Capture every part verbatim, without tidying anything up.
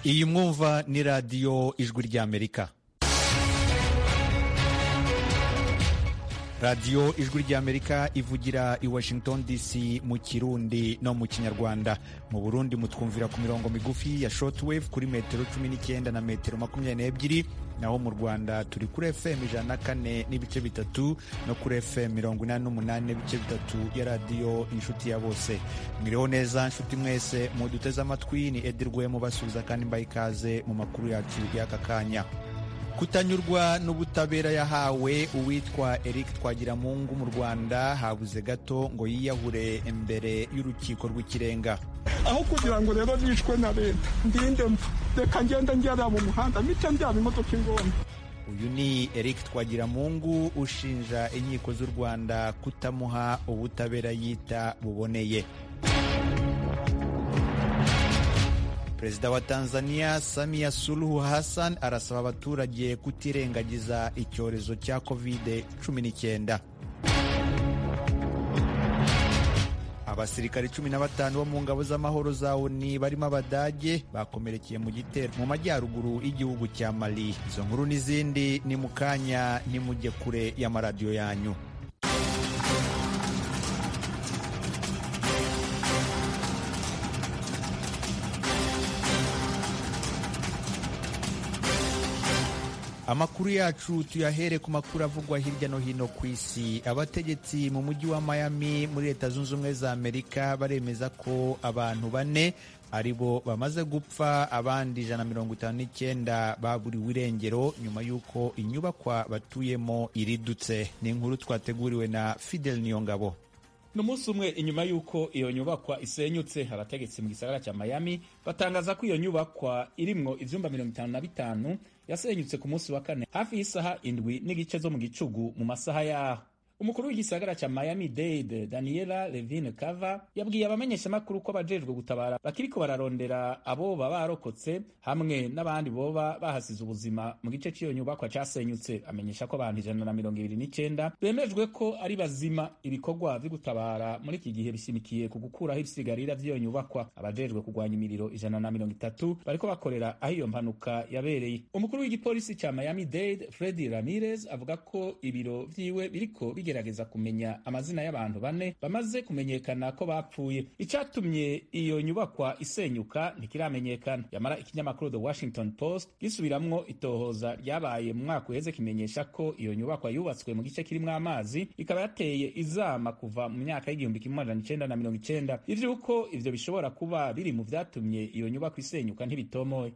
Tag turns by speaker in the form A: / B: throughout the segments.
A: iyi mwumva ni radiyo ijwi ry'Amerika. radiyo ijwi ry'Amerika ivugira i Washington D C mu Kirundi no mu Kinyarwanda. Mu Burundi mutwumvira ku mirongo migufi ya shortwave kuri metero cumi n'icyenda na metero makumyabiri n'ebyiri, naho mu Rwanda turi kuri F M ijana na kane n'ibice bitatu no kuri F M mirongo inani n'umunani n'ibice bitatu ya radiyo inshuti ya bose. Mwiriho neza nshuti mwese muduteze amatwi, ni Edirwe mubasubiza kandi mbaye ikaze mu makuru yacu y'aka kanya. Kutanyurwa n'ubutabera yahawe uwitwa Eric Twagiramungu mu Rwanda habuze gato ngo yiyahure imbere y'urukiko rw'ikirenga.
B: Aho kugira ngo rero nishwe na leta ndinde mpfa, reka ngenda njyara mu muhanda mica njyana imodoka ingombe.
A: Uyu ni Eric Twagiramungu ushinja inkiko z'u Rwanda kutamuha ubutabera yita buboneye. Perezida wa Tanzania Samia Suluhu Hassan arasaba abaturage kutirengagiza icyorezo cya covid cumi n'icyenda. Abasirikari cumi na batanu bo mu ngabo z'amahoro za O N U barimo Abadage bakomerekeye mu gitero mu majyaruguru y'igihugu cya Mali. Izo nkuru n'izindi ni mu kanya, nimujye kure y'amaradiyo yanyu. Amakuru yacu tuyahere ku makuru avugwa hirya no hino ku isi. Abategetsi mu mujyi wa Miami muri Leta Zunze Ubumwe za Amerika baremeza ko abantu bane aribo bamaze gupfa, abandi ijana na mirongo itanu n'icyenda baburiwe irengero nyuma y'uko inyubakwa batuyemo iridutse. Ni inkuru twateguriwe na Fidel Niyongabo.
C: N'umunsi umwe inyuma y'uko iyo nyubakwa isenyutse, abategetsi mu gisagara cya Miami batangaza ko iyo nyubakwa irimwo ivyumba mirongo itanu na bitanu yasenyutse ku munsi wa kane hafi y'isaha indwi n'igice zo mu gicugu mu masaha yaho. Umukuru w'igisagara cya Miami-Dade Daniela Levine Cava yabwiye abamenyeshamakuru ko abajejwe gutabara bakiriko bararondera abo baba barokotse hamwe n'abandi boba bahasize ubuzima mu gice cy'iyo nyubakwa cyasenyutse. Amenyesha ko abantu ijana na mirongo ibiri n'icyenda bemejwe ko ari bazima. Ibikorwa vyo gutabara muri iki gihe bishimikiye ku gukuraho ibisigarira vy'iyo nyubakwa. Abajejwe kurwanya imiriro ijana na mirongo itatu bariko bakorera aho iyo mpanuka yabereye. Umukuru w'igipolisi cya Miami-Dade Freddy Ramirez avuga ko ibiro vyiwe biriko gerageza kumenya amazina y'abantu bane bamaze kumenyekana ko bapfuye. Icatumye iyo nyubakwa isenyuka ntikiramenyekana. Yamara ikinyamakuru The Washington Post gisubiramwo itohoza ryabaye mu mwaka uheze kimenyesha ko iyo nyubakwa yubatswe mu gice kirimwo amazi, ikaba yateye izama kuva mu myaka y'igihumbi kimwe amajana icenda na mirongo icenda. Ivyuko ivyo bishobora kuba biri mu vyatumye iyo nyubakwa isenyuka ntibitomoye.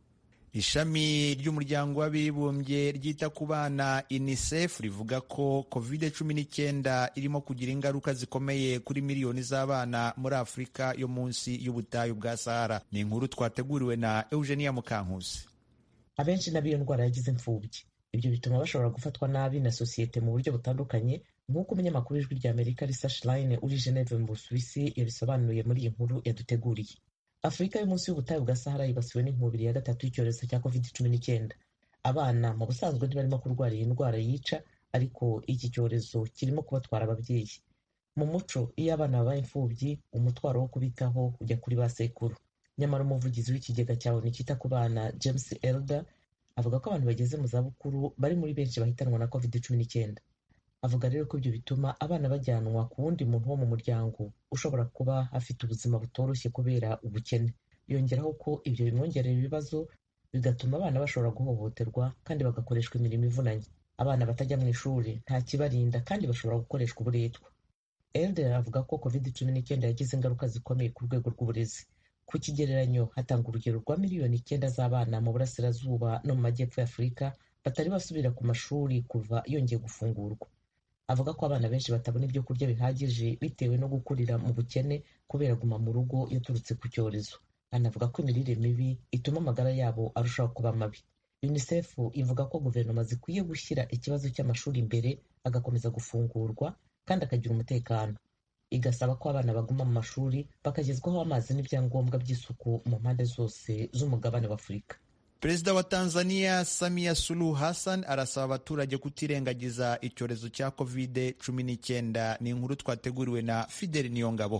A: Ishami ry'umuryango w'abibumbye ryita ku bana UNICEF rivuga ko covid cumi n'icyenda irimo kugira ingaruka zikomeye kuri miliyoni z'abana muri Afurika yo munsi y'ubutayu bwa Sahara. Ni inkuru twateguriwe na Eugenia Mukankusi.
D: Abenshi n'abiyo ndwara yagize imfubyi, ibyo bituma bashobora gufatwa nabi na sosiyete mu buryo butandukanye, nk'uko umunyamakuru w'ijwi ry'Amerika Lisa Schlein uri Geneve mu Busuwisi yabisobanuye muri iyi nkuru yaduteguriye. Afurika yo munsi y'ubutayu bwa Sahara yibasiwe n'inkubiri ya gatatu y'icyorezo cya covid cumi n'icyenda. Abana mu busanzwe ntibarimo kurwara iyi ndwara yica, ariko iki cyorezo kirimo kubatwara ababyeyi. Mu muco, iyo abana babaye imfubyi, umutwaro wo kubitaho ujya kuri ba sekuru. Nyamara umuvugizi w'ikigega cya O N U cyita ku bana James Elder avuga ko abantu bageze mu zabukuru bari muri benshi bahitanwa na covid cumi n'icyenda. Avuga rero ko ibyo bituma abana bajyanwa ku wundi muntu wo mu muryango ushobora kuba afite ubuzima butoroshye kubera ubukene. Yongeraho ko ibyo bimwongerera ibibazo bigatuma abana bashobora guhohoterwa kandi bagakoreshwa imirimo ivunanye. Abana batajya mu ishuri nta kibarinda kandi bashobora gukoreshwa uburetwa. Elder avuga ko covid cumi n'icyenda yagize ingaruka zikomeye ku rwego rw'uburezi. Ku kigereranyo, hatanga urugero rwa miliyoni icyenda z'abana mu burasirazuba no mu majyepfo ya Afurika batari basubira ku mashuri kuva yongeye gufungurwa. Avuga ko abana benshi batabona ibyo kurya bihagije bitewe no gukurira mu bukene kubera guma mu rugo yaturutse ku cyorezo. Anavuga ko imirire mibi ituma amagara yabo arushaho kuba mabi. UNICEF ivuga ko guverinoma zikwiye gushyira ikibazo cy'amashuri imbere, agakomeza gufungurwa kandi akagira umutekano. Igasaba ko abana baguma mu mashuri bakagezwaho amazi n'ibyangombwa by'isuku mu mpande zose z'umugabane wa Afurika.
A: Perezida wa Tanzania Samia Suluhu Hassan arasaba abaturage kutirengagiza icyorezo cya covid cumi n'icyenda. Ni inkuru twateguriwe na Fidel Niyongabo.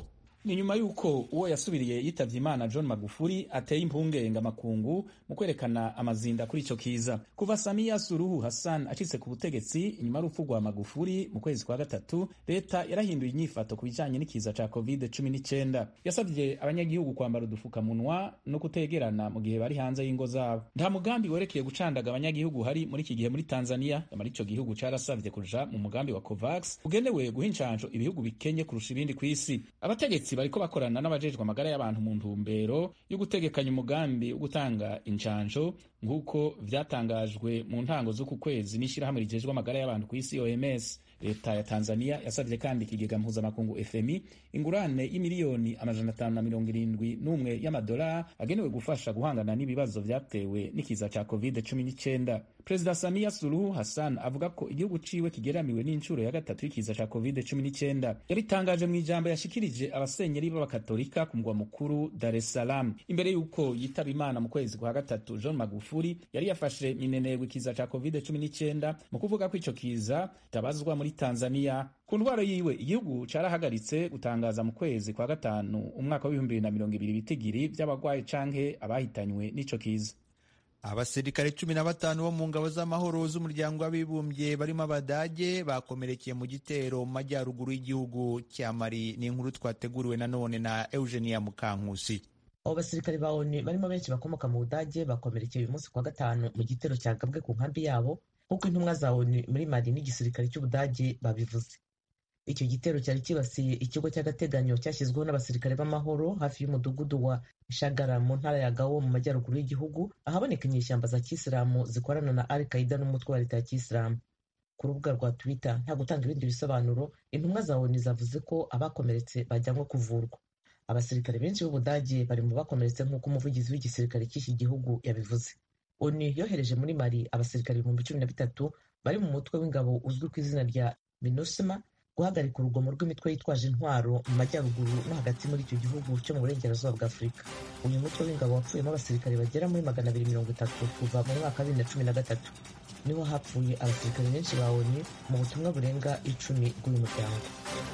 C: ni nyuma y'uko uwo yasubiriye yitavye Imana John Magufuli ateye impungenge amakungu mu kwerekana amazinda kuri ico kiza. Kuva Samia Suluhu Hassan acitse ku butegetsi inyuma y'urupfu rwa Magufuli mu kwezi kwa gatatu, leta yarahinduye inyifato ku bijanye n'ikiza ca covid cumi n'icenda. Yasavye abanyagihugu kwambara udufukamunwa no kutegerana mu gihe bari hanze y'ingo zabo. Nta mugambi werekeye gucandaga abanyagihugu hari muri iki gihe muri Tanzania, yamara ico gihugu carasavye kuja mu mugambi wa COVAX ugenewe guha incanco ibihugu bikenye kurusha ibindi kw'isi. Abategetsi bariko bakorana n'abajejwe amagara y'abantu mu ntumbero yo gutegekanya umugambi wo gutanga incanco nk'uko vyatangajwe mu ntango z'uku kwezi n'ishirahamwe rijejwe amagara y'abantu kw'isi O M S. Leta ya Tanzania yasavye kandi ikigega mpuzamakungu F M I ingurane y'imiliyoni amajana atanu na mirongo irindwi n'umwe y'amadolari agenewe gufasha guhangana n'ibibazo vyatewe n'ikiza ca covid cumi n'icenda. Perezida Samia Suluhu Hassan avuga ko igihugu ciwe kigeramiwe n'incuro ya gatatu y'ikiza ca covid cumi n'icenda. Yabitangaje mu ijambo yashikirije abasenyeri b'abakatolika ku mugwa mukuru Dar es Salaam imbere y'uko yitaba Imana mu kwezi kwa gatatu. John Magufuli yari yafashe minenegwe ikiza ca covid cumi n'icenda mu kuvuga ko ico kiza tabazwa muri Tanzania. Ku ndwara yiwe igihugu carahagaritse gutangaza mu kwezi kwa gatanu umwaka w'ibihumbi bibiri na mirongo ibiri bitigiri vy'abagwayi canke abahitanywe n'ico kiza.
A: Abasirikare cumi na batanu bo mu ngabo z'amahoro z'umuryango w'abibumbye barimo Abadage bakomerekeye mu gitero mu majyaruguru y'igihugu cya Mali. Ni inkuru twateguriwe na none na Eugenia Mukankusi.
D: Abo basirikare ba O N U barimo benshi bakomoka mu Budage bakomerekeye uyu munsi kwa gatanu mu gitero cyagabwe ku nkambi yabo nk'uko intumwa za O N U muri Mali n'igisirikare cy'Ubudage babivuze. Icyo gitero cyari kibasiye ikigo cy'agateganyo cyashyizweho n'abasirikare b'amahoro hafi y'umudugudu wa Shagara mu ntara ya Gao mu majyaruguru y'igihugu, ahaboneka inyeshyamba za Kisilamu zikorana na Al-Qaeda n'umutwe wa leta ya Kisilamu. Ku rubuga rwa Twitter nta gutanga ibindi bisobanuro, intumwa za O N U zavuze ko abakomeretse bajyanwe kuvurwa. Abasirikare benshi b'Ubudage bari mu bakomeretse nk'uko umuvugizi w'igisirikare cy'iki gihugu yabivuze. O N U yohereje muri Mali abasirikare ibihumbi cumi na bitatu bari mu mutwe w'ingabo uzwi ku izina rya MINUSMA guhagarika urugomo rw'imitwe yitwaje intwaro mu majyaruguru no hagati muri icyo gihugu cyo mu burengerazuba bwa Afurika. Uyu mutwe w'ingabo wapfuyemo abasirikare bagera muri magana abiri mirongo itatu kuva mu mwaka wa bibiri na cumi na gatatu. Niho hapfuye abasirikare benshi ba O N U mu butumwa burenga icumi bw'uyu muryango.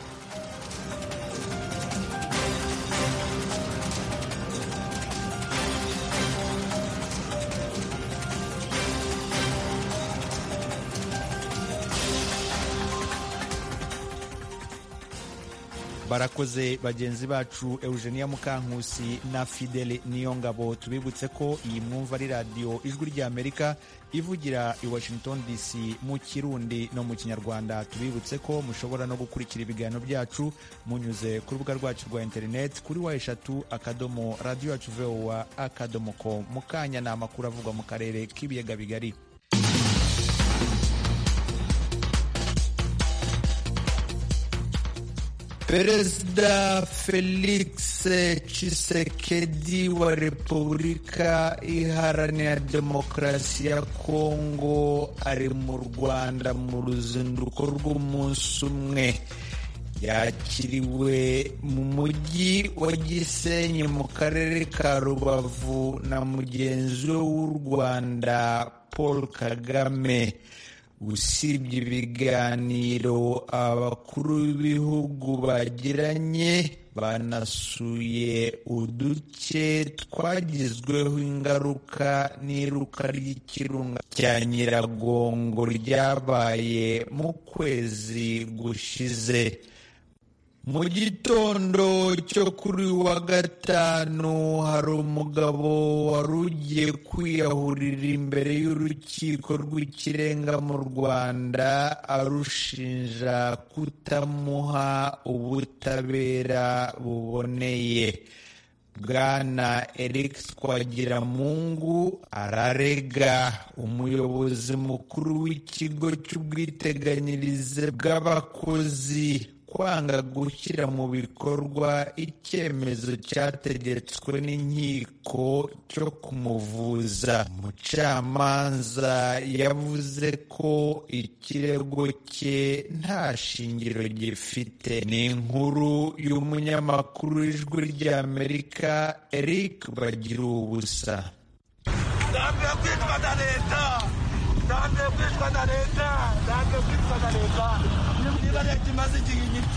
A: Barakoze bagenzi bacu Eugenia Mukankusi na Fidele Niyongabo. Tubibutse ko iyi mwumva ari radio Ijwi ry'Amerika ivugira i Washington D C mu Kirundi no mu Kinyarwanda. Tubibutse ko mushobora no gukurikira ibiganiro byacu munyuze ku rubuga rwacu rwa internet kuri wa eshatu akadomo radio yacu V O A akadomo com. Mukanya na amakuru avugwa mu karere k'ibiyaga bigari. Perezida Felix Tshisekedi wa Repubulika Iharanira Demokarasi ya Kongo ari mu Rwanda mu ruzinduko rw'umunsi umwe. Yakiriwe mu mujyi wa Gisenyi mu karere ka Rubavu na mugenzi w'u Rwanda Paul Kagame. Usibye ibiganiro abakuru b'ibihugu bagiranye, banasuye uduce twagizweho ingaruka n'iruka ry'ikirunga cya Nyiragongo ryabaye mu kwezi gushize. Mu gitondo cyo kuri wa gatanu hari umugabo wari ugiye kwiyahurira imbere y'urukiko rw'ikirenga mu Rwanda arushinja kutamuha ubutabera buboneye. Bwana Eric Twagiramungu ararega umuyobozi mukuru w'ikigo cy'ubwiteganyirize bw'abakozi kwanga gushyira mu bikorwa icyemezo cyategetswe n'inkiko cyo kumuvuza. Umucamanza yavuze ko ikirego cye nta shingiro gifite. Ni inkuru y'umunyamakuru w'Ijwi ry'Amerika Eric Bagiruwubusa.
E: Ndambiwe kwitwa na leta, ndambiwe kwitwa na leta, ndambiwe kwitwa na leta. Niba leta imaze igihe inyita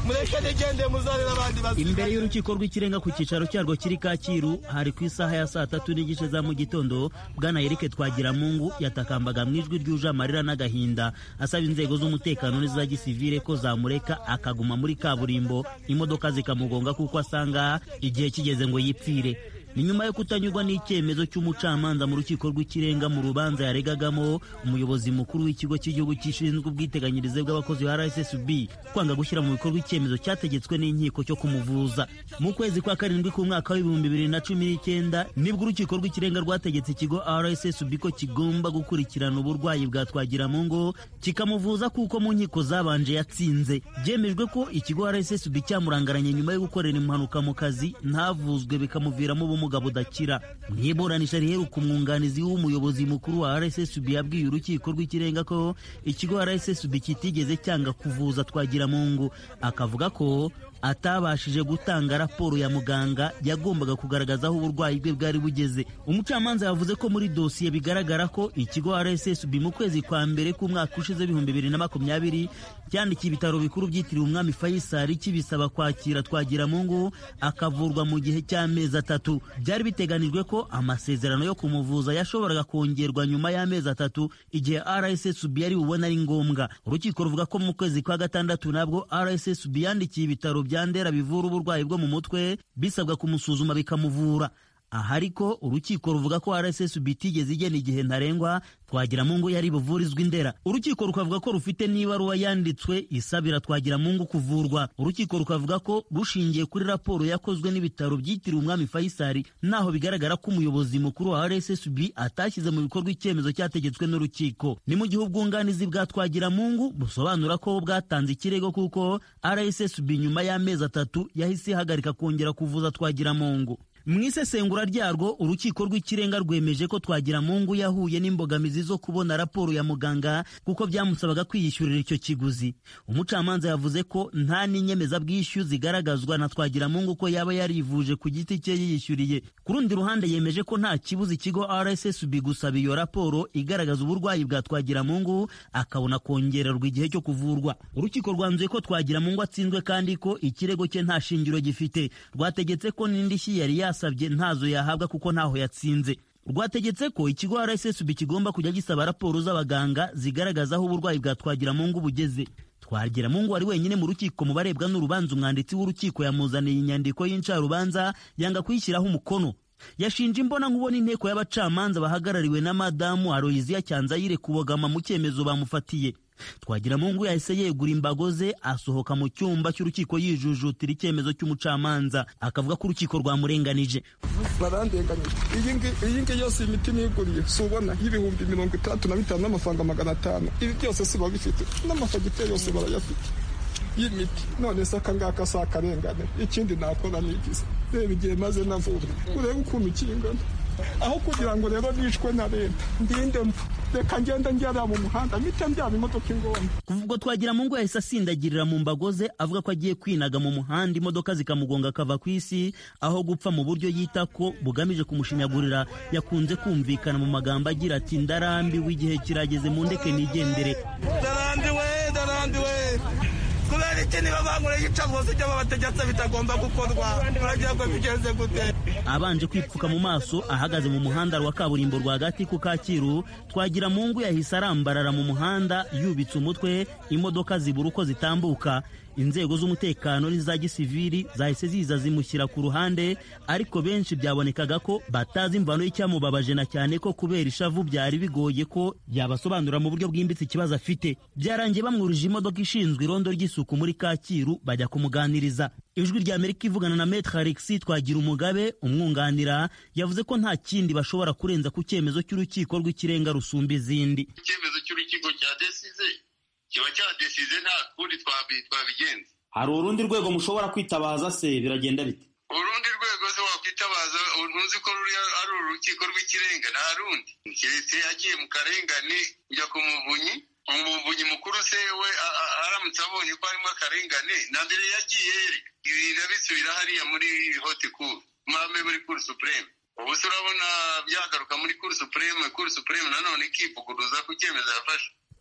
E: mureke nigende muzanire abandi basigaye.
F: Imbere y'urukiko rw'ikirenga ku cyicaro cyarwo kiri Kacyiru hari ku isaha ya saa tatu n'igice za mu gitondo, Bwana Eric Twagiramungu yatakambaga mu ijwi ryuje amarira n'agahinda asaba inzego z'umutekano n'iza gisivile ko zamureka akaguma muri kaburimbo imodoka zikamugonga kuko asanga igihe kigeze ngo yipfire. Ni nyuma yo kutanyurwa n'icyemezo cy'umucamanza mu rukiko rw'ikirenga mu rubanza yaregagamo umuyobozi mukuru w'ikigo cy'igihugu gishinzwe ubwiteganyirize bw'abakozi wa R S S B kwanga gushyira mu bikorwa icyemezo cyategetswe n'inkiko cyo kumuvuza. Mu kwezi kwa karindwi k'umwaka w'ibihumbi bibiri na cumi n'icyenda nibwo urukiko rw'ikirenga rwategetse ikigo R S S B ko kigomba gukurikirana uburwayi bwa Twagiramungu kikamuvuza kuko mu nkiko zabanje yatsinze. Byemejwe ko ikigo R S S B cyamurangaranye nyuma yo gukorera impanuka mu kazi ntavuzwe bikamuviramo ubumuga budakira. Mwiburanisha riheruka umwunganizi w'umuyobozi mukuru wa R S S B yabwiye urukiko rw'ikirenga ko ikigo R S S B kitigeze cyanga kuvuza Twagiramungu, akavuga ko atabashije gutanga raporo ya muganga yagombaga kugaragaza aho uburwayi bwe bwari bugeze. Umucamanza yavuze ko muri dosiye bigaragara ko ikigo R S S B mu kwezi kwa mbere k'umwaka ushize ibihumbi bibiri na makumyabiri cyandikiye ibitaro bikuru byitiriwe umwami Faisal kibisaba kwakira Twagiramungu akavurwa mu gihe cy'amezi atatu. Byari biteganijwe ko amasezerano yo kumuvuza yashoboraga kongerwa nyuma y'amezi atatu igihe R S S B yari bubona ari ngombwa. Urukiko ruvuga ko mu kwezi kwa gatandatu nabwo R S S B yandikiye ibitaro bya Ndera bivura uburwayi bwo mu mutwe bisabwa kumusuzuma bikamuvura. Aha ariko urukiko ruvuga ko R S S B itigeze igena igihe ntarengwa Twagiramungu yari buvurizwa i Ndera. Urukiko rukavuga ko rufite n'ibaruwa yanditswe isabira Twagiramungu kuvurwa. Urukiko rukavuga ko rushingiye kuri raporo yakozwe n'ibitaro byitiriwe umwami Faisal naho bigaragara ko umuyobozi mukuru wa R S S B atashyize mu bikorwa icyemezo cyategetswe n'urukiko. Ni mu gihe ubwunganizi bwa Twagiramungu busobanura ko bwatanze ikirego kuko R S S B nyuma y'amezi atatu yahise ihagarika kongera kuvuza Twagiramungu. Mu isesengura ryarwo urukiko rw'ikirenga rwemeje ko Twagiramungu yahuye n'imbogamizi zo kubona raporo ya muganga kuko byamusabaga kwiyishyurira icyo kiguzi. Umucamanza yavuze ko nta n'inyemezabwishyu zigaragazwa na Twagiramungu ko yaba yarivuje ku giti cye yiyishyuriye. Ku rundi ruhande yemeje ko nta kibuza ikigo R S S B gusaba iyo raporo igaragaza uburwayi bwa Twagiramungu akabona kongererwa igihe cyo kuvurwa. Urukiko rwanzuye ko Twagiramungu atsinzwe kandi ko ikirego cye nta shingiro gifite. Rwategetse ko n'indishyi yari yasabye ntazo yahabwa kuko ntaho yatsinze. Rwategetse ko ikigo R S S B kigomba kujya gisaba raporo z'abaganga zigaragaza aho uburwayi bwa Twagiramungu bugeze. Twagiramungu ari wenyine mu rukiko mu barebwa n'urubanza. Umwanditsi w'urukiko yamuzaniye inyandiko y'incarubanza yanga kuyishyiraho umukono. Yashinje imbona nkubona inteko y'abacamanza bahagarariwe na Madamu Aloysia Cyanzayire kubogama mu cyemezo bamufatiye. Twagiramungu yahise yegura imbago ze asohoka mu cyumba cy'urukiko yijujutira icyemezo cy'umucamanza akavuga ko urukiko rwamurenganije.
B: Barandenganye. Iyi ngiyi yose imiti niguriye subona y'ibihumbi mirongo itandatu na bitanu n'amafaranga magana atanu. Ibi byose si babifite n'amafagitire yose barayafite y'imiti. None se akangaka si akarengane. Ikindi nakora nigize reba igihe maze navura urebe ukuntu kingana aho kugira ngo rero bicwe na leta ndinde mpfa reka ngenda njyara mu muhanda mpita njyana imodoka ingomba.
F: Kuvuga Twagiramungu yahise asindagirira mu mbago ze avuga ko agiye kwinaga mu muhanda imodoka zikamugonga akava ku isi aho gupfa mu buryo yita ko bugamije kumushinyagurira. Yakunze kumvikana mu magambo agira ati ndarambiwe igihe kirageze mu ndeke nigendere.
E: Ndarambiwe ndarambiwe kubera iki niba bangure yica bose ibyo babategetse bitagomba gukorwa muragira ngo bigenze gute.
F: Abanje kwipfuka mu maso ahagaze mu muhanda wa kaburimbo rwagati ku Kacyiru, Twagiramungu yahise arambarara mu muhanda yubitse umutwe, imodoka zibura uko zitambuka. Inzego z'umutekano n'iza gisivili zahise ziza zimushyira ku ruhande, ariko benshi byabonekaga ko batazi imvano y'icyamubabaje na cyane ko kubera ishavu byari bigoye ko yabasobanura mu buryo bwimbitse ikibazo afite. Byarangiye bamwurije imodoka ishinzwe irondo ry'isuku muri Kacyiru bajya kumuganiriza. Ijwi rya Amerika ivugana na Maître Alexis Twagirumugabe umwunganira yavuze ko nta kindi bashobora kurenza ku cyemezo cy'urukiko rw'ikirenga rusumba izindi.
G: Icyemezo cy'urukiko cya desize kiba cyadesize nta kundi twabigenza.
F: Hari urundi rwego mushobora kwitabaza se biragenda bite?
G: Urundi rwego se wakwitabaza ntuzi ko ruri ari urukiko rw'ikirenga nta rundi. Kiretse yagiye mu karengane njya ku muvunyi umuvunyi mukuru se we aramutse abonye ko harimo akarengane na mbere yagiye ibintu bisubira hariya muri haute cour mame muri cour supreme. Ubu se urabona byagaruka muri cour supreme cour supreme nanone ikivuguruza ku cyemezo yafashe.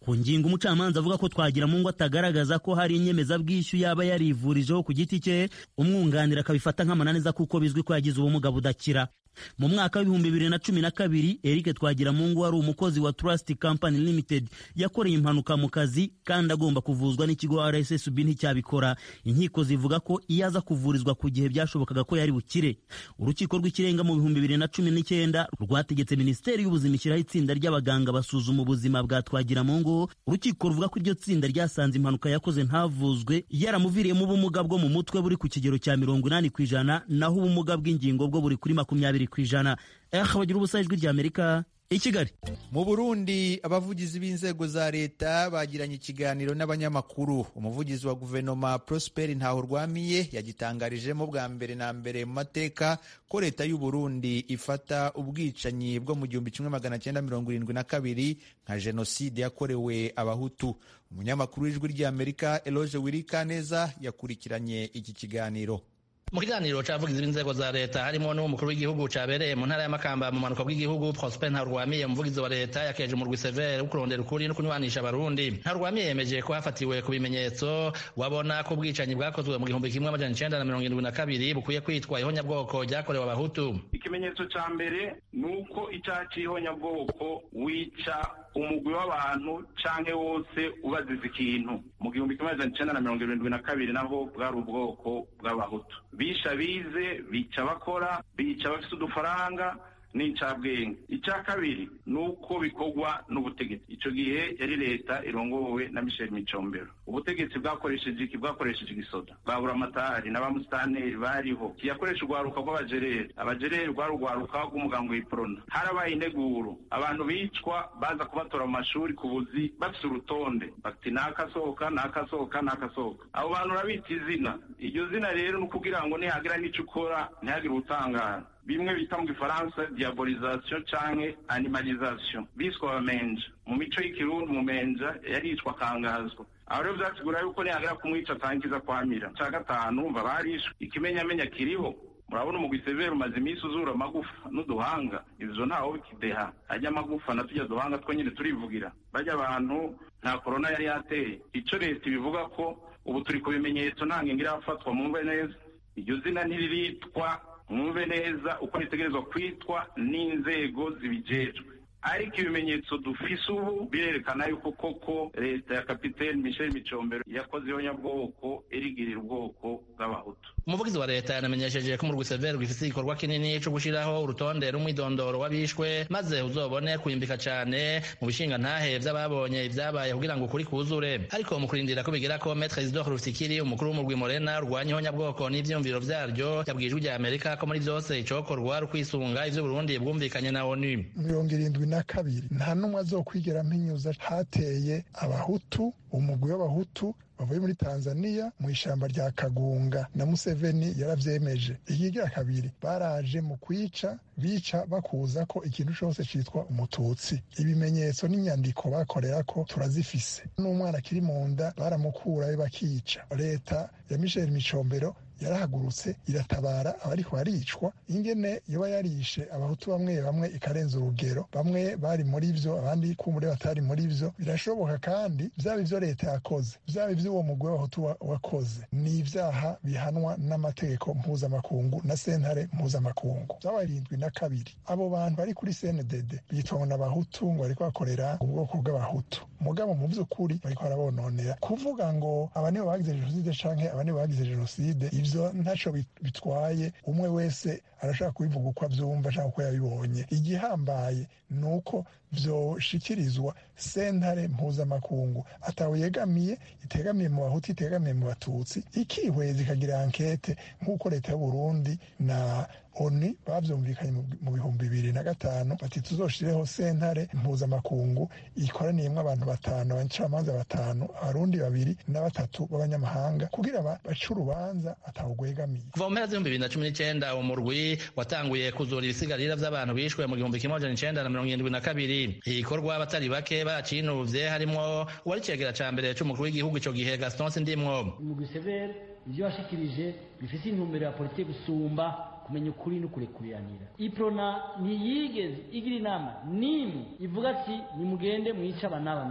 F: ku ngingo umucamanza avuga ko Twagiramungu atagaragaza ko hari inyemezabwishyu yaba yarivurijeho ku giti cye, umwunganira akabifata nk'amananiza kuko bizwi ko yagize ubumuga budakira. Mu mwaka w'ibihumbi bibiri na cumi na kabiri Eric Twagiramungu wari umukozi wa Trust Company Limited yakoreye impanuka mu kazi kandi agomba kuvuzwa n'ikigo R S S B nticyabikora. Inkiko zivuga ko iyo aza kuvurizwa ku gihe byashobokaga ko yari bukire. Urukiko rw'ikirenga mu bihumbi bibiri na cumi n'icyenda rwategetse Minisiteri y'Ubuzima ishyiraho itsinda ry'abaganga basuzuma ubuzima bwa Twagiramungu. Urukiko ruvuga ko iryo tsinda ryasanze impanuka yakoze ntavuzwe yaramuviriyemo ubumuga bwo mu mutwe buri ku kigero cya mirongo inani ku ijana naho ubumuga bw'ingingo bwo buri kuri makumyabiri ku ijana. Eh, bagira ubusa ijwi ry'Amerika i Kigali.
A: Mu Burundi abavugizi b'inzego za leta bagiranye ikiganiro n'abanyamakuru. Umuvugizi wa guverinoma Prosper Ntahurwamiye yagitangarijemo bwa mbere na mbere mu mateka ko leta y'u Burundi ifata ubwicanyi bwo mu gihumbi kimwe magana cyenda mirongo irindwi na kabiri nka jenoside yakorewe abahutu. Umunyamakuru w'ijwi ry'Amerika Eloge Wirikaneza yakurikiranye iki kiganiro.
H: Mu kiganiro c'abavugizi b'inzego za leta harimo n'umukuru w'igihugu cabereye mu ntara y'Amakamba mu manuka bw'igihugu Prosper Ntahurwamiye, umuvugizi wa leta yakeje umurwi severe wo kurondera ukuri no kunywanisha abarundi. Ntahurwamiye yemeje ko hafatiwe ku bimenyetso wabona ko ubwicanyi bwakozwe mu gihumbi kimwe amajana icenda na mirongo irindwi na kabiri bukwiye kwitwa ihonyabwoko ryakorewe abahutu.
I: Ikimenyetso ca mbere nuko icaha c'ihonyabwoko wica umugwi w'abantu canke wose ubaziza ikintu. Mu gihumbi kimwe amajana icenda na mirongo irindwi na kabiri naho bwari ubwoko bw'abahutu. Bisha bize, bica bakora, bica bafise udufaranga n'incabwenge. Icya kabiri nuko bikorwa n'ubutegetsi. Ico gihe yari leta irongowe na Michel Micombero. Ubutegetsi bwakoresheje iki bwakoresheje igisoda. Babura amatari n'abamusitanteri bariho. Kiyakoresha urwaruka rw'abajereri. Abajereri rwari urwaruka rw'umugango w'iprona. Harabaye integuro. Abantu bicwa baza kubatora mu mashuri ku buzi bafise urutonde. Bati nakasohoka nakasohoka nakasohoka. Abo bantu urabita izina. Iryo zina rero ni ukugira ngo nihagira n'ico ukora ntihagire utangara. Bimwe bita mu Gifaransa diabolisation canke animalisation. Biswa abamenja. Mu mico y'ikirundi umumenja yaricwa akangazwa. Aho rero vyasigura yuko nihagira kumwica atangiza kwamira. Ca gatanu umva barishwe. Ikimenyamenya kiriho. Murabona umugwi severe umaze imisi uzura amagufa n'uduhanga. Ivyo ntaho bikideha. Ajya amagufa na tujya duhanga two nyine turivugira. Bajya abantu nta corona yari yateye. Ico leta bivuga ko ubu turi ku bimenyetso nta ngingo irafatwa mu mve neza. Iryo zina ntiriritwa mwumve neza uko ritegerezwa kwitwa n'inzego zibijejwe. Ariko ibimenyetso dufise ubu birerekana yuko koko leta ya Kapiteni Michel Micombero yakoze ihonyabwoko irigirira ubwoko bw'abahutu.
H: Umuvugizi wa leta yanamenyesheje ko umurwi severe gifise igikorwa kinini co gushiraho urutonde rumwidondoro w'abishwe maze uzobone kuyimbika cane mu bishinga ntahe vy'ababonye ivyabaye kugira ngo ukuri kuzure. Ariko mu kurindira ko bigera ko Maître Isidore Rufikiri umukuru w'umurwi Morena urwanya ihonyabwoko n'ivyumviro vyaryo yabwijwe rya Amerika ko muri vyose icokorwa rukwisunga ivyo Burundi bwumvikanye na ONU.
J: mirongo irindwi na kabiri nta numwe azokwigera mpinyuza hateye abahutu umugwi w'abahutu bavuye muri Tanzania mu ishamba rya Kagunga na Museveni yaravyemeje. Ikigira kabiri baraje mu kwica bica bakuza ko ikintu cyose citwa umututsi. Ibimenyetso n'inyandiko bakorera ko turazifise. N'umwana kiri mu nda baramukura bakica. Leta ya Michel Micombero yarahagurutse iratabara abariko baricwa ingene yoba yarishe abahutu bamwe bamwe ikarenza urugero, bamwe bari muri vyo abandi kumure batari muri vyo. Birashoboka kandi vyaba ivyo leta yakoze vyaba ivyo uwo mugwi w'abahutu wakoze ni ivyaha bihanwa n'amategeko mpuzamakungu na sentare mpuzamakungu. Vy'abarindwi na kabiri abo bantu bari kuri C N D D bitwa n'abahutu ngo bariko bakorera ubwoko bw'abahutu, mugabo mu vy'ukuri bariko barabononera. Kuvuga ngo aba nibo bagize jenoside canke aba nibo bagize jenoside ivyo ntaco bitwaye, umwe wese arashaka kubivuga uko avyumva canke uko yabibonye. Igihambaye nuko vyoshikirizwa sentare mpuzamakungu atawe yegamiye, itegamiye mu bahutu itegamiye mu batutsi, ikihweza ikagira ankete nk'uko leta y'u Burundi na ONU bavyumvikanye mu bihumbi bibiri na gatanu bati tuzoshireho sentare mpuzamakungu ikoraniyemwo abantu batanu, abancamanza batanu, abarundi babiri na batatu b'abanyamahanga kugira bace urubanza atawugwegamiye.
H: Kuva mu mpera z'ibihumbi bibiri na cumi n'icenda umurwi watanguye kuzura ibisigarira vy'abantu bishwe mu gihumbi kimwe amajana icenda na mirongo irindwi na kabiri. Igikorwa abatari bake bacinuvye harimwo uwari icegera ca mbere c'umukuru w'igihugu ico gihe Gaston Sindimwo.
K: Umugwi severe ivyo washikirije bifise intumbero ya politike gusumba kumenya ukuri no kurekuriranira. Iprona ntiyigeze igira inama n'imwe ivuga ati nimugende mwica aba n'aba n'aba n'aba.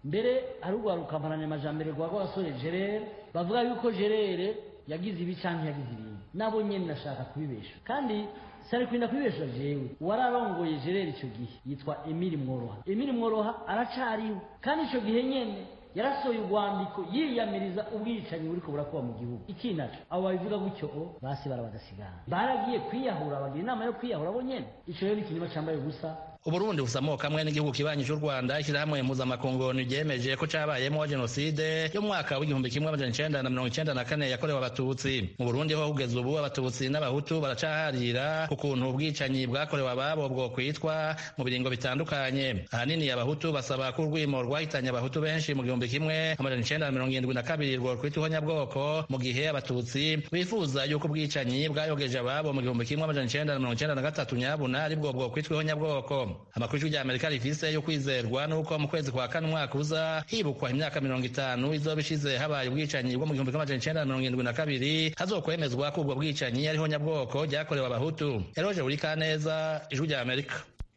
K: mbere ari urwaruka mparanamajambere rwa rwasore Gerere bavuga yuko Gerere yagize ibi canke yagize ibindi nabo nyene nashaka kubibesha kandi sari kwinda kubibesha jewe wararongoye Gerere ico gihe yitwa Emile Mworoha Emile Mworoha aracariwe kandi ico gihe nyene yarasohoye urwandiko yiyamiriza ubwicanyi buriko burakuba mu gihugu iki naco abo babivuga gutyo basi barabadasigana baragiye kwiyahura bagira inama yo kwiyahura bo nyene ico rero ni ikinyoma cambaye ubusa.
H: Uburundi busamoka kamwe n'igihugu kibanyi cy'u Rwanda ishyirahamwe mpuzamakungu ryemeje ko cabayemo jenoside yo mwaka w'igihumbi kimwe amajana icenda na mirongo icenda na kane yakorewe abatutsi. Mu Burundi ho kugeza ubu abatutsi n'abahutu baracaharira ku kuntu ubwicanyi bwakorewe ababo bwo kwitwa mu biringo bitandukanye. Ahanini abahutu basaba ko urwimo rwahitanye abahutu benshi mu gihumbi kimwe amajana icenda na mirongo irindwi na kabiri rwo kwitwa nyabwoko, mu gihe abatutsi bifuza yuko ubwicanyi bwayogeje ababo mu gihumbi kimwe amajana icenda na mirongo icenda na gatatu nyabuna aribwo bwo kwitwa nyabwoko. Amakuru ya Amerika rifise yo kwizerwa nuko mu kwezi kwa kane umwaka uza hibukwa imyaka mirongo itanu izo bishize habaye ubwicanyi bwo mu gihumbi kimwe amajana icenda na mirongo irindwi na kabiri hazokwemezwa ko ubwo bwicanyi ariho nyabwoko ryakorewe abahutu. Eroje Urikaneza, Ijwi rya Amerika.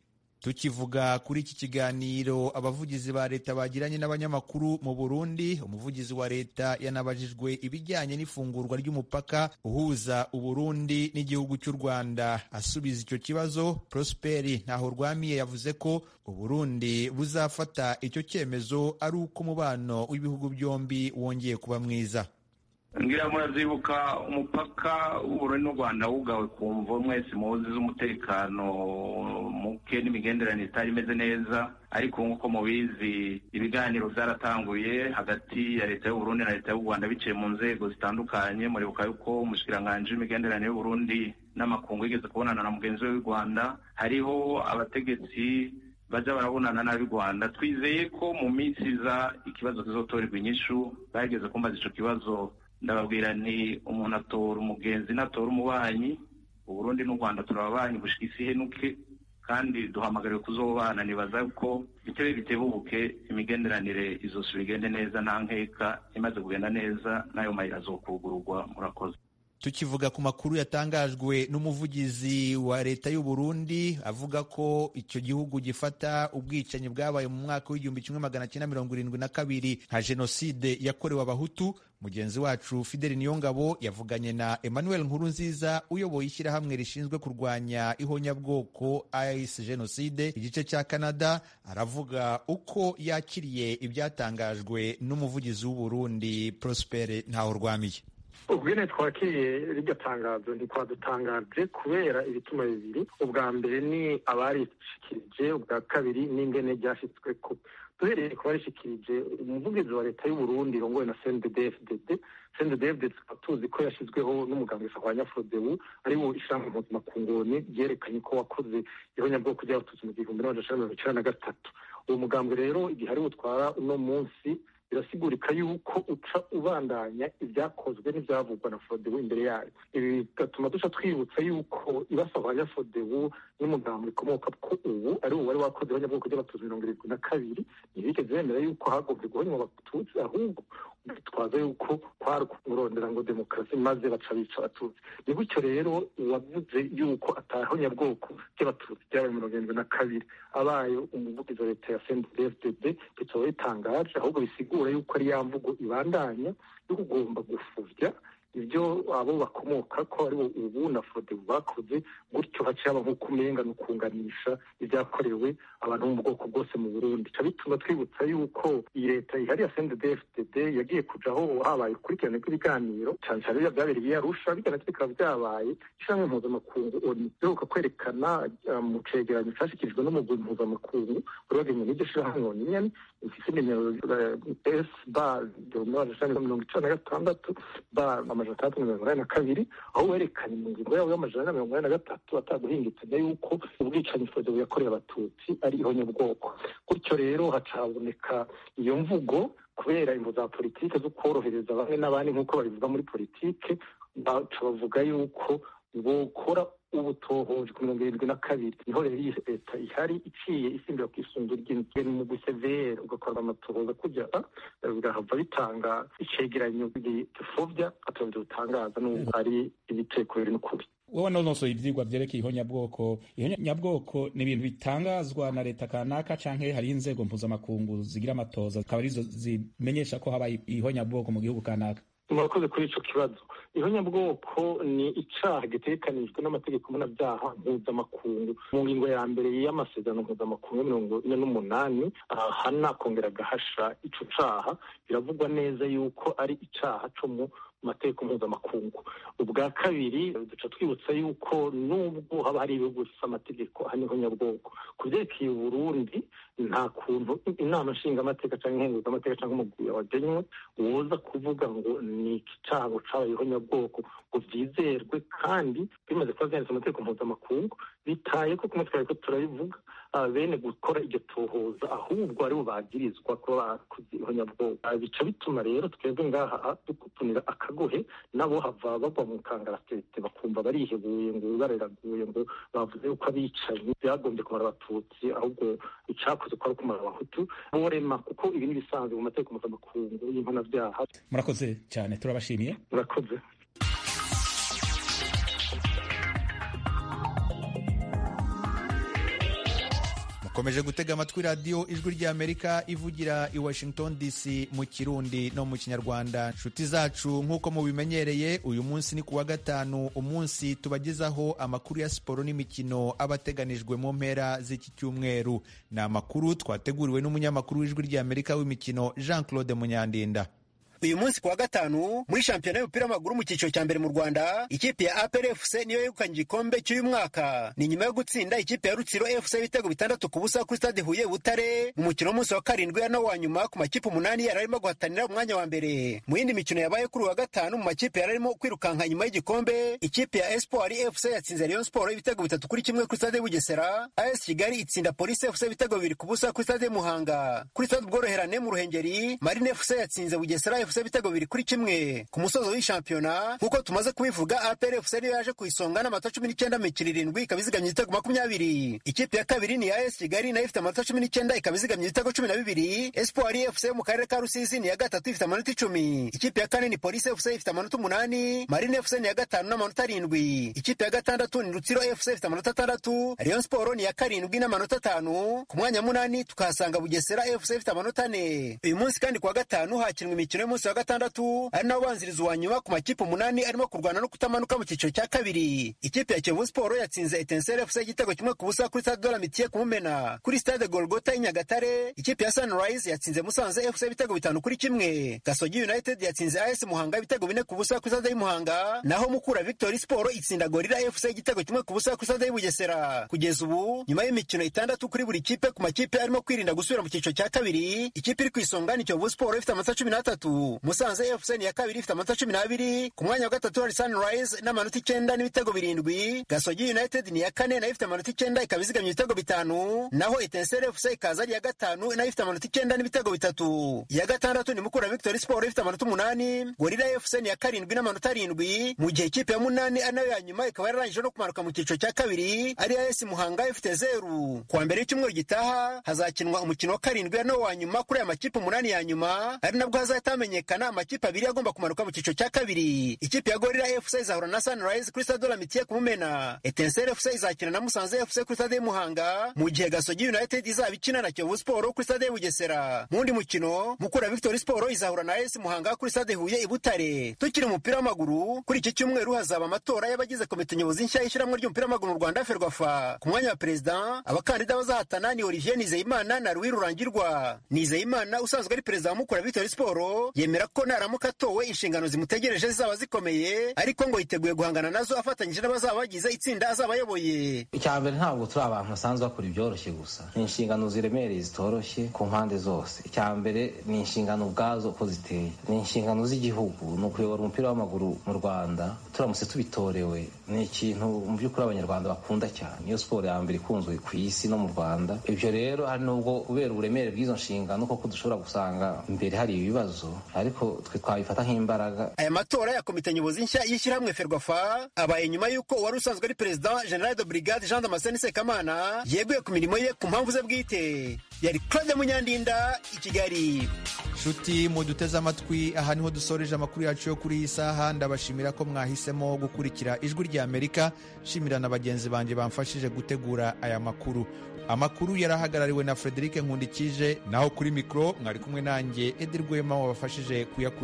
A: Tukivuga kuri iki kiganiro abavugizi ba leta bagiranye n'abanyamakuru mu Burundi, umuvugizi wa leta yanabajijwe ibijyanye n'ifungurwa ry'umupaka uhuza Uburundi n'igihugu cy'u Rwanda. Asubiza icyo kibazo, Prosperi Ntahorwamiye yavuze ko Uburundi buzafata icyo cyemezo ari uko umubano w'ibihugu byombi wongeye kuba mwiza.
I: Ngira murazibuka umupaka w'Uburundi n'u Rwanda wugawe ku mvo mwese muzi z'umutekano muke n'imigenderanire itari imeze neza, ariko nk'uko mubizi ibiganiro byaratanguye hagati ya leta y'Uburundi na leta y'u Rwanda biciye mu nzego zitandukanye. Muribuka yuko umushikiranganji w'imigenderanire y'Uburundi n'amakungu yigeze kubonana na mugenzi we w'u Rwanda, hariho abategetsi baja barabonana n'ab'i Rwanda. Twizeye ko mu minsi iza ikibazo kizotorerwa inyishu. Bageze kumbaza ico kibazo ndababwira nti umuntu atora umugenzi natora umubanyi. Uburundi n'u Rwanda turababanyi gushika isi henuke, kandi duhamagariwe kuzobana. Nibaza ko bitebe bitebuke imigenderanire izosubira igende neza nta nkeka. Imaze kugenda neza nayo mayira azokugururwa. Murakoze.
A: Tukivuga ku makuru yatangajwe n'umuvugizi wa leta y'u Burundi avuga ko icyo gihugu gifata ubwicanyi bwabaye mu mwaka w'igihumbi kimwe magana cyenda mirongo irindwi na kabiri nka jenoside yakorewe abahutu, mugenzi wacu Fidel Niyongabo yavuganye na Emmanuel Nkurunziza uyoboye ishyirahamwe rishinzwe kurwanya ihonyabwoko I C Jenoside igice cya Canada. Aravuga uko yakiriye ibyatangajwe n'umuvugizi w'u Burundi Prosper Ntahorwamiye.
L: ubwene twakiriye riryo tangazo ntikwadutangaje kubera ibituma bibiri. Ubwa mbere ni abarishikirije, ubwa kabiri n'ingene ryashitsweko. Duhereye ku barishikirije, umuvugizi wa leta y'u Burundi rongowe na C N D D F D D C N D D F D D tuzi ko yashizweho n'umugambwe Sahwanya Frodebu ari wo ishyirahamwe mpuzamakungu ryerekanye ko wakoze ihonyabwoko ry'abatutsi mu gihumbi n'amajana mirongo icenda na gatatu. Uwo mugambwe rero igihe ari utwara uno munsi birasigurika yuko uca ubandanya ibyakozwe n'ibyavugwa na Frodebu imbere yayo. Ibi bigatuma duca twibutsa yuko ibasabanya Frodebu n'umugambi rikomoka ko ubu ari uwo wari wakoze ihonyabwoko ry'abatutsi mirongo irindwi na kabiri ntibigeze bemera yuko hagombye guhonywa abatutsi, ahubwo bitwaza yuko kwari kurondera ngo demokarasi maze baca bica abatutsi. Ni gutyo rero uwavuze yuko atahonyabwoko ry'abatutsi byabaye mirongo irindwi na kabiri abaye umuvugizi wa leta ya C N D D F D D bitaba bitangaje, ahubwo bisigura yuko ari ya mvugo ibandanya yo kugomba gufuvya ibyo abo bakomoka ko ari ubu na Frodebu bakoze, gutyo haciye aba nk'uko umenga no kunganisha ibyakorewe abantu mu bwoko bwose mu Burundi. Ca bituma twibutsa yuko iyi leta ihari ya C N D D F D D yagiye kujaho habaye ukurikirane kw'ibiganiro cyane cyane bya byabereye i Arusha, biganiro bikaba byabaye ishyirahamwe mpuzamakungu ONU riheruka kwerekana mu cegeranyo cashikirijwe n'umugwi mpuzamakungu wari wagenye n'iryo shirahamwe ONU nyene ifise nimero S bar mirongo icenda na gatandatu bar amajana atandatu mirongo inani na kabiri, aho werekanye mu ngingo yabo y'amajana mirongo inani na gatatu ataguhingitsanya yuko ubwicanyi Frodebu yakorewe abatutsi ari ihonyabwoko. Gutyo rero hacaboneka iyo mvugo kubera imvo za politike zo kworohereza bamwe n'abandi nk'uko babivuga muri politike, baca bavuga yuko bokora ubutohoje ku mirongo irindwi na kabiri. Niho rero iyi leta ihari iciye isimbira ku isunzu ry'ingeni mu gusevera ugakora amatohoza kugira bigahava bitanga icegeranyo gifovya atavyo utangaza n'ubwo ari ibiteko biri n'ukuri.
C: wowe nonosoye ivyigwa vyerekeye ihonyabwoko. Ihonyabwoko ni ibintu bitangazwa na leta kanaka canke hari inzego mpuzamakungu zigira amatoza akaba arizo zimenyesha ko habaye ihonyabwoko mu gihugu kanaka?
L: murakoze kuri ico kibazo. ihonyabwoko ni icaha gitegekanijwe n'amategeko mpanabyaha mpuzamakungu mu ngingo ya mbere y'amasezerano mpuzamakungu mirongo ine n'umunani ahana kongera gahasha ico caha. Biravugwa neza yuko ari icaha co mu mategeko mpuzamakungu. Ubwa kabiri duca twibutsa yuko nubwo haba hari ibihugu bifite amategeko ahana ihonyabwoko, ku vyerekeye Burundi nta kuntu inama nshingamateka canke nkenguzamateka canke umugwi wagenywe woza kuvuga ngo ni icaha cabaye ihonyabwoko ngo vyizerwe kandi bimaze kuba vyanditse mu mategeko mpuzamakungu, bitaye ko kumwe twariko turabivuga bene gukora iryo tohoza ahubwo aribo bagirizwa kuba bakoze ihonyabwoko. Bica bituma rero twebwe ngaha dukutunira akagohe nabo hava bagwa mu kangaratete bakumva barihebuye ngo bareraguye ngo bavuze yuko abicanyi byagombye kumara abatutsi ahubwo icakoze ko ari kumara abahutu borema, kuko ibi n'ibisanzwe mu mategeko mpuzamakungu y'impanabyaha.
C: Murakoze cyane, turabashimiye.
L: Murakoze.
A: mukomeje gutega amatwi radiyo ijwi ry'Amerika ivugira i Washington D C mu Kirundi no mu Kinyarwanda. Nshuti zacu, nk'uko mubimenyereye, uyu munsi ni kuwa gatanu, umunsi tubagezaho amakuru ya siporo n'imikino abateganijwe mu mpera z'iki cyumweru. Ni amakuru twateguriwe n'umunyamakuru w'ijwi ry'Amerika w'imikino Jean Claude Munyandinda.
M: Uyu munsi kuwa gatanu muri shampiyona y'umupira w'amaguru mu cyiciro cya mbere mu Rwanda, ikipe ya A P R F C niyo yegukanye igikombe cy'uyu mwaka. Ni nyuma yo gutsinda ikipe ya Rutsiro F C ibitego bitandatu ku busa kuri stade Huye Butare mu mukino w'umunsi wa karindwi ya no wa nyuma ku makipe umunani yari arimo guhatanira umwanya wa mbere. Mu yindi mikino yabaye kuri wa gatanu mu makipe yari arimo kwirukanka nyuma y'igikombe, ikipe ya Espoir F C yatsinze Rayon Sport ibitego bitatu kuri kimwe kuri stade Bugesera. A S Kigali itsinda Police F C ibitego bibiri ku busa kuri stade Muhanga. Kuri stade Bworoherane mu Ruhengeri, Marine F C yatsinze Bugesera F C ibitego bibiri kuri kimwe. Ku musozo w'ishampiyona nkuko tumaze kubivuga, A P R F C niyo yaje ku isonga n'amanota cumi n'icyenda mu mikino irindwi ikaba izigamye ibitego makumyabiri. Ikipe ya kabiri ni A S Kigali nayo ifite amanota cumi n'icyenda ikaba izigamye ibitego cumi na bibiri. Espoir F C mu karere ka Rusizi ni ya gatatu ifite amanota icumi. Ikipe ya kane ni Police F C ifite amanota umunani. Marine F C ni ya gatanu n'amanota arindwi. Ikipe ya gatandatu ni Rutsiro F C ifite amanota atandatu. Rayon Sport ni ya karindwi n'amanota atanu. Ku mwanya munani tukahasanga Bugesera F C ifite amanota ane. Uyu munsi kandi kuwa gatanu hakinwa imikino y'umunsi wa gatandatu ari nawo banziriza uwa nyuma ku makipe umunani arimo kurwana no kutamanuka mu cyiciro cya kabiri. Ikipe ya Kiyovu Sport yatsinze Etincelle F C igitego kimwe ku busa kuri stade de l'Amitié ku Mumena. Kuri stade Golgota i Nyagatare, ikipe ya Sunrise yatsinze Musanze F C ibitego bitanu kuri kimwe. Gasogi United yatsinze A S Muhanga ibitego bine ku busa kuri stade y'Muhanga, naho Mukura Victory Sport itsinda Gorilla F C igitego kimwe ku busa kuri stade y'Ubugesera. Kugeza ubu nyuma y'imikino itandatu kuri buri kipe ku makipe arimo kwirinda gusubira mu cyiciro cya kabiri, ikipe iri ku isonga ni Kiyovu Sport ifite amanota cumi n'atatu. Musanze F C ni ya kabiri ifite amanota cumi n'abiri. Ku mwanya wa gatatu hari Sunrise n'amanota icyenda n'ibitego birindwi. Gasogi United ni ya kane nayo ifite amanota icyenda ikaba izigamye ibitego bitanu, naho Etincelle F C ikaza ari ya gatanu nayo ifite amanota icyenda n'ibitego bitatu. Ya gatandatu ni Mukura Victory Sport ifite amanota umunani. Gorilla F C ni ya karindwi n'amanota arindwi, mu gihe ikipe ya munani ari nayo ya nyuma ikaba yararangije no kumanuka mu cyiciro cya kabiri ari A S Muhanga ifite zeru. Kuwa mbere y'icyumweru gitaha hazakinwa umukino wa karindwi no wa nyuma kuri aya makipe umunani ya nyuma, ari nabwo hazahita hamenyekana amakipe abiri agomba kumanuka mu cyiciro cya kabiri. Ikipe ya Gorilla F C izahura na Sunrise kuri stade de l'Amitié ku Mumena. Etincelle F C izakina na Musanze F C kuri stade y'Muhanga, mu gihe Gasogi United izaba ikina na Kiyovu Sport kuri stade y'Ubugesera. Mu wundi mukino, Mukura Victory Sport izahura na A S Muhanga kuri stade Huye i Butare. Tukiri umupira w'amaguru, kuri iki cyumweru hazaba amatora y'abagize komite nyobozi nshya y'ishyirahamwe ry'umupira w'amaguru mu Rwanda Ferwafa. Ku mwanya wa perezida, abakandida bazahatana ni Olivier Nizeyimana na Louis Rurangirwa. Nizeyimana usanzwe ari perezida wa Mukura Victory Sport yemera ko naramuka atowe inshingano zimutegereje zizaba zikomeye, ariko ngo yiteguye guhangana nazo afatanyije n'abazaba bagize itsinda azaba ayoboye.
N: Icyambere ntabwo turi abantu basanzwe bakora ibyoroshye gusa, ni inshingano ziremereye zitoroshye ku mpande zose. Icyambere ni inshingano ubwazo uko ziteye, ni inshingano z'igihugu, ni ukuyobora umupira w'amaguru mu Rwanda. Turamutse tubitorewe ni ikintu mu by'ukuri abanyarwanda bakunda cyane, niyo siporo ya mbere ikunzwe ku isi no mu Rwanda. Ibyo rero hari nubwo kubera uburemere bw'izo nshingano koko dushobora gusanga mbere hari ibibazo, ariko twe twabifata nk'imbaraga.
M: Aya matora ya komite nyobozi nshya y'ishyirahamwe Ferwafa abaye nyuma y'uko uwari usanzwe ari perezida General de Brigade Jean Damascene Sekamana yeguye ku mirimo ye ku mpamvu ze bwite. Yari Claude Munyandinda i Kigali.
A: Shuti muduteze amatwi, aha niho dusoreje amakuru yacu yo kuri iyi saha. Ndabashimira ko mwahisemo gukurikira Ijwi rya Amerika. Shimira na bagenzi banjye bamfashije gutegura aya makuru. Amakuru yarahagarariwe na Frederic Nkundikije, naho kuri mikro mwari kumwe nanjye Edi Rwema wabafashije kuyakurikira.